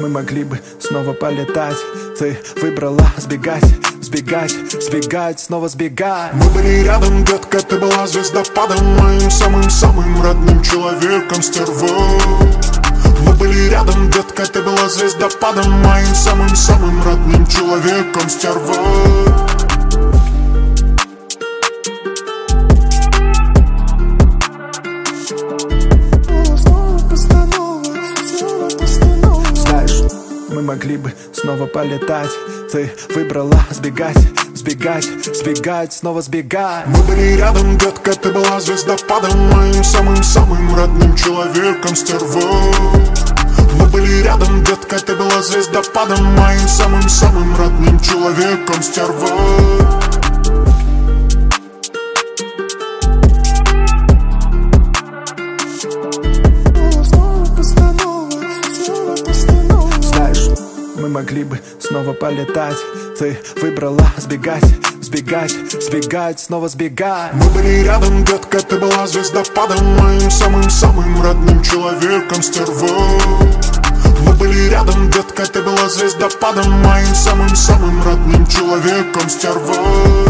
могли бы снова полетать. Ты выбрала сбегать, сбегать, сбегать, снова сбегать. Мы были рядом, детка, ты была звездопадом, моим самым-самым родным человеком, стервой. Мы были рядом, детка, ты была звездопадом, моим самым-самым родным человеком, стервой. Мы могли бы снова полетать. Ты выбрала сбегать, сбегать, сбегать, снова сбегать. Мы были рядом, детка, ты была звездопадом, моим самым-самым родным человеком, стервой. Мы были рядом, детка, ты была звездопадом, моим самым-самым родным человеком, стервой. Мы могли бы снова полетать. Ты выбрала сбегать, сбегать, сбегать, снова сбегать. Мы были рядом, детка, ты была звездопадом, моим самым-самым родным человеком, стервой. Мы были рядом, детка, ты была звездопадом, моим самым-самым родным человеком, стервой.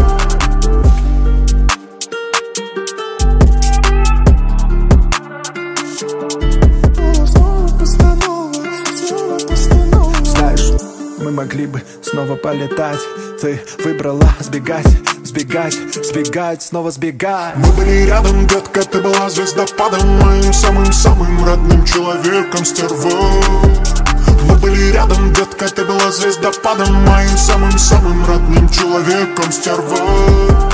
Мы могли бы снова полетать. Ты выбрала сбегать, сбегать, сбегать, снова сбегать. Мы были рядом, детка, ты была звездопадом, моим самым-самым родным человеком, стервой. Мы были рядом, детка, ты была звездопадом, моим самым-самым родным человеком, стервой.